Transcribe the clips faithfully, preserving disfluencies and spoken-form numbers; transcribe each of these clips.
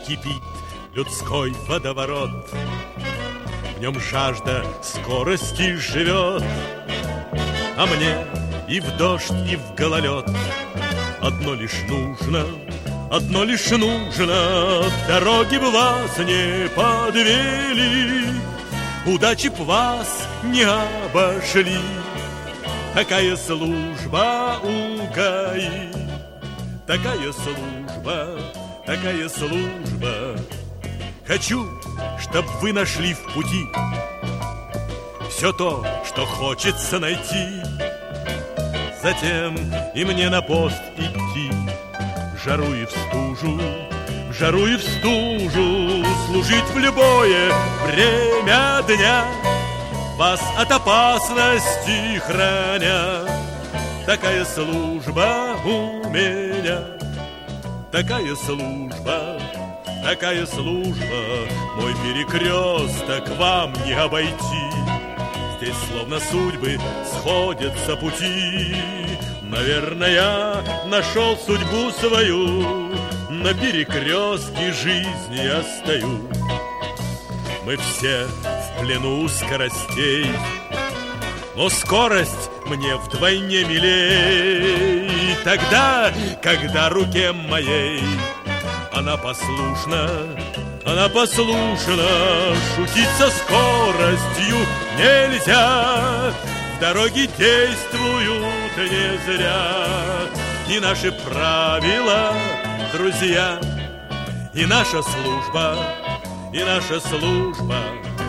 кипит людской водоворот. В нем жажда скорости живет, а мне и в дождь, и в гололед одно лишь нужно, одно лишь нужно. Дороги б вас не подвели, удачи б вас не обошли. Такая служба у ГАИ, такая служба, такая служба. Хочу, чтоб вы нашли в пути все то, что хочется найти. Затем и мне на пост идти, в жару и в стужу, в жару и в стужу, служить в любое время дня, вас от опасности храня. Такая служба у меня, такая служба, такая служба. Мой перекресток вам не обойти. Здесь словно судьбы сходятся пути. Наверное, я нашел судьбу свою, на перекрестке жизни я стою. Мы все в плену скоростей, но скорость мне вдвойне милей. Тогда, когда руке моей она послушна, она послушна, шутить со скоростью нельзя. В дороге действуют не зря и наши правила, друзья, и наша служба, и наша служба.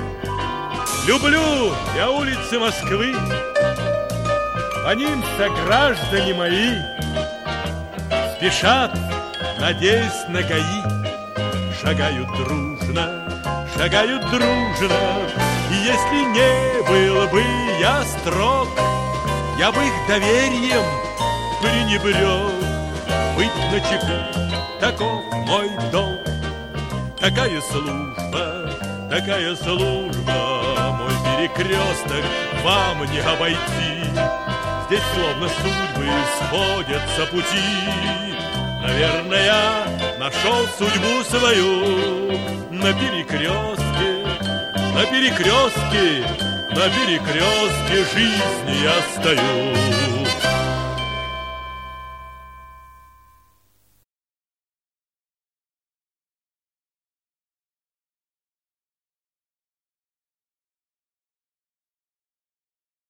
Люблю я улицы Москвы, по ним сограждане мои спешат, надеясь на ГАИ. Шагают дружно, шагают дружно. И если не был бы я строг, я бы их доверием пренебрег. Быть начеку, таков мой долг. Такая служба, такая служба. Мой перекресток вам не обойти. Здесь словно судьбы сходятся пути. Наверное, я нашел судьбу свою на перекрестке, на перекрестке, на перекрестке жизни я стою.